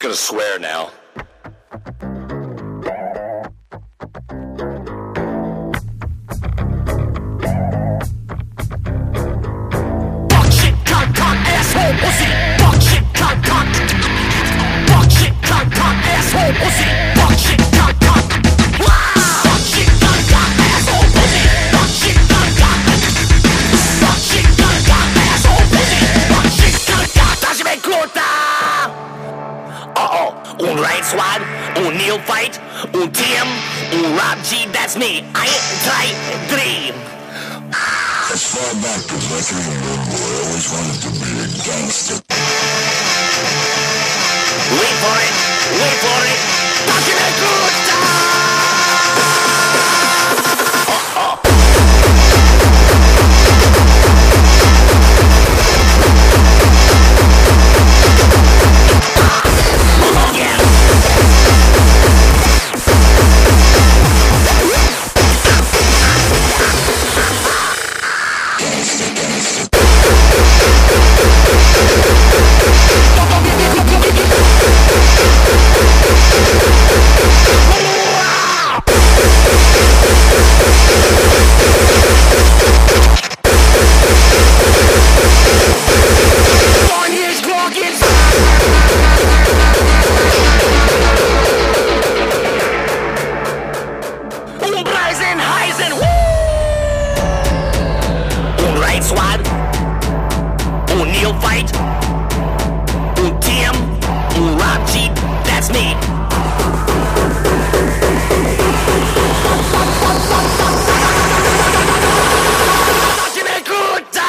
gonna swear now. Fuck shit, cunt, cunt, asshole, pussy. Fuck shit, cunt, cunt. Fuck shit, cunt, cunt, asshole, pussy. Fuck shit, cunt, cunt. Fuck shit, cunt, cunt, asshole, pussy. Fuck shit, cunt, cunt. Fuck shit, cunt, cunt, asshole, pussy. Fuck shit, cunt, cunt. Taci me curta. Un right swad, un Neil fight, un TM, un Rob G, that's me. I ain't try dream. As far back as I can remember, I always wanted to be a gangster. Wait for it, wait for it. Taci me curta. Swad, un Neil fight, un TM, un Rob G, that's me. Taci me curta.